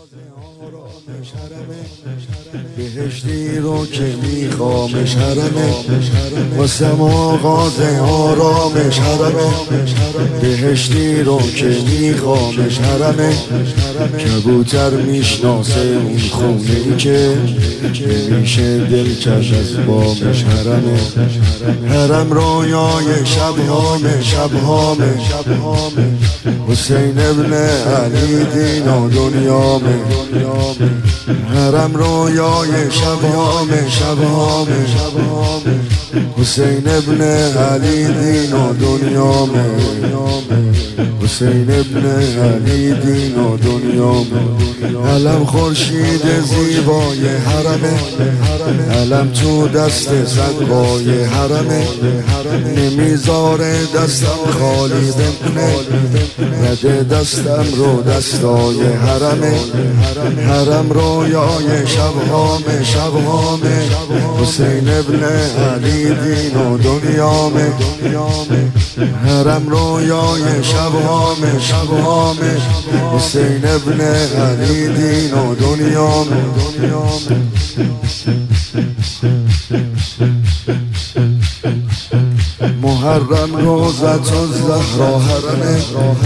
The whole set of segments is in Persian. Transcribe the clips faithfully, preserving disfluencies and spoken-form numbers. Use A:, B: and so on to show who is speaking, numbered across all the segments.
A: بهشتی رو که میخوامش حرمه، واسم آغاز آرامش حرمه. بهشتی رو که میخوامش حرمه، کبوتر میشناسه اون خونه ای که نمیشه دل کش از بامش حرمه. حرم رویای شبهامه شبهامه، حسین ابن علی دین و دنیامه. حرم رویای شبهامه شبهامه، حسین ابن علی دین و دنیامه. حسین ابن علی دین و دنیامه. علم خورشید زیبای حرمه، علم تو دست سنگای حرمه. نمیذاره دستم خالی بمونه، رده دستم رو دستای حرمه. حرم رویای شبهامه شبهامه، حسین ابن علی دین و دنیامه. حرم رویای شبهامه شبهامه، حسین ابن علی دین و دنیامه. محرم روزت و زهرا حرمه،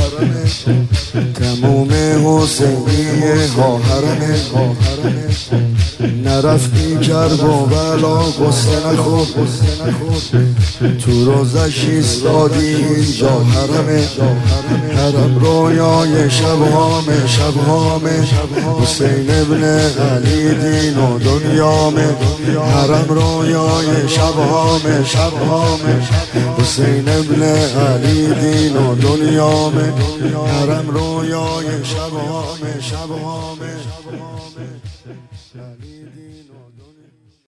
A: تموم حسینیه ها حرمه. نرفتی کرب و بلا قصه نخور، تو روزش ایستادی اینجا حرمه. حرم رویای شبهامه شبهامه، حسین ابن علی دین و دنیامه. حرم رویای شبهامه شبهامه، حسین ابن علی دین و دنیامه. حرم رویای شبهامه شبهامه، علی دین و دنیامه.